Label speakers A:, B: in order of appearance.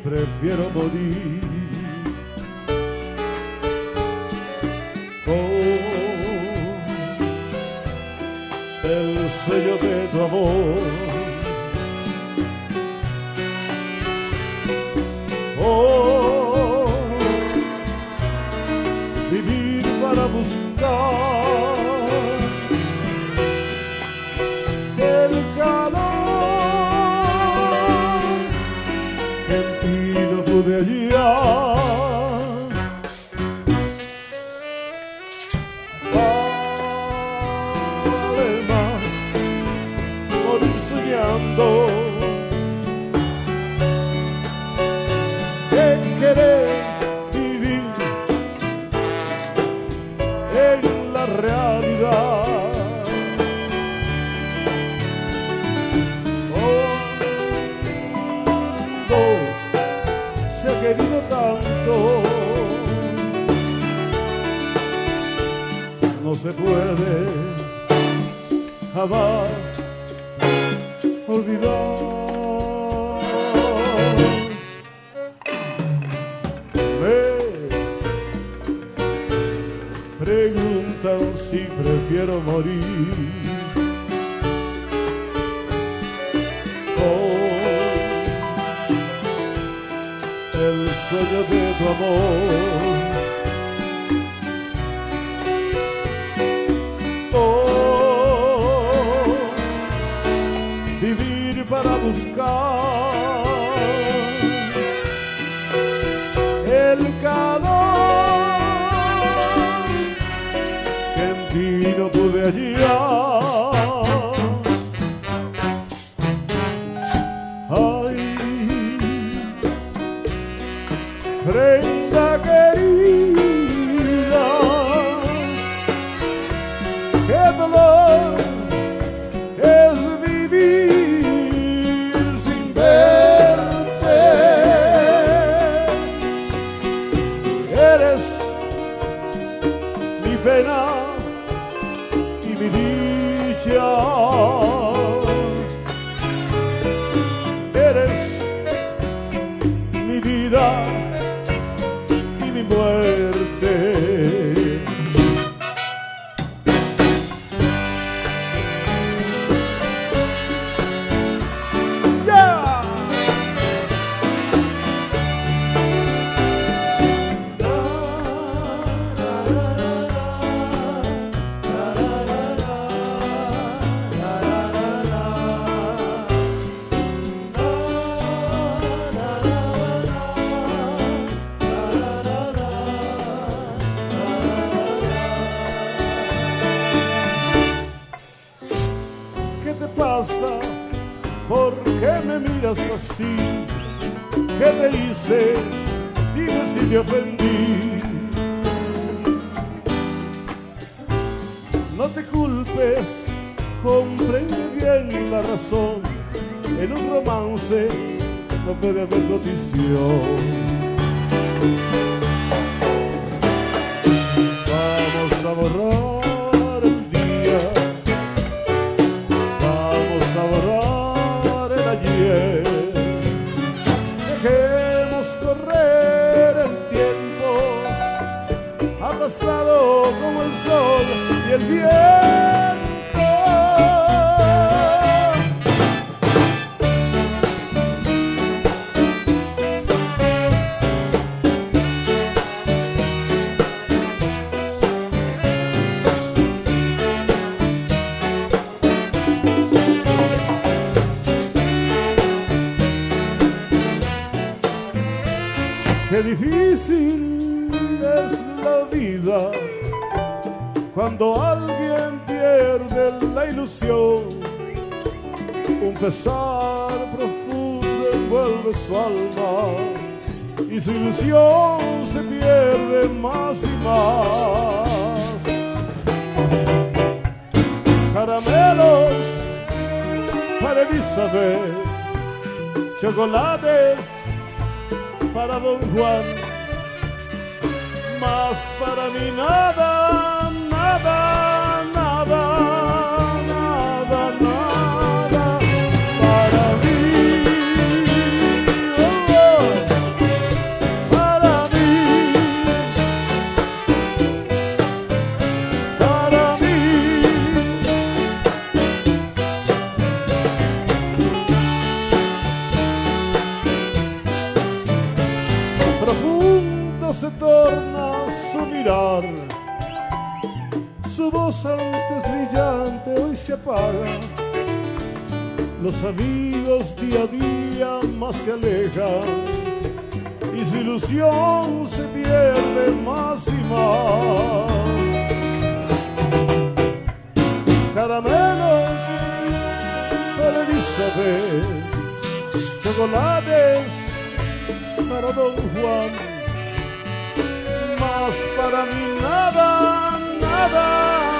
A: prefiero morir con el sello de tu amor. Oh, vivir para buscar el calor que en ti no pude hallar. Vale más morir soñando que querer vivir en la realidad. Se ha querido tanto, no se puede jamás olvidar. Me preguntan si prefiero morir el sueño de tu amor. Oh, vivir para buscar el calor que en ti no pude hallar. Prenda querida, qué dolor es vivir sin verte. Eres mi pena y mi dicha. Eres mi vida y mi muerte. Yeah. ¿Qué te pasa? ¿Por qué me miras así? ¿Qué te hice? Dime si te ofendí. No te culpes, comprende bien la razón. En un romance no puede haber condición. Vamos a borrar el día, vamos a borrar el ayer. Dejemos correr el tiempo, abrazado como el sol y el viento. Qué difícil es la vida cuando alguien pierde la ilusión. Un pesar profundo envuelve su alma y su ilusión se pierde más y más. Caramelos para Elizabeth, chocolates para Don Juan, más para mí nada, nada, nada, nada, nada para mí. Oh, oh. no se torna su mirar. Su voz antes brillante hoy se apaga. Los amigos día a día más se alejan y su ilusión se pierde más y más. Caramelos para Elizabeth, chocolates para Don Juan, más para mí nada, nada.